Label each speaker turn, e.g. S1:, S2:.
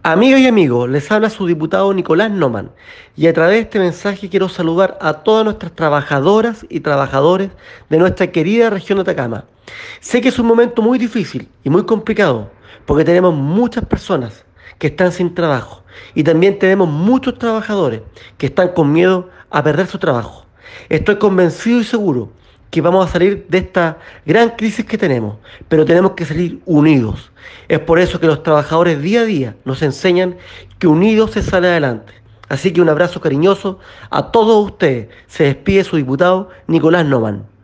S1: Amigas y amigos, les habla su diputado Nicolás Noman y a través de este mensaje quiero saludar a todas nuestras trabajadoras y trabajadores de nuestra querida región de Atacama. Sé que es un momento muy difícil y muy complicado porque tenemos muchas personas que están sin trabajo y también tenemos muchos trabajadores que están con miedo a perder su trabajo. Estoy convencido y seguro que vamos a salir de esta gran crisis que tenemos, pero tenemos que salir unidos. Es por eso que los trabajadores día a día nos enseñan que unidos se sale adelante. Así que un abrazo cariñoso a todos ustedes. Se despide su diputado Nicolás Noman.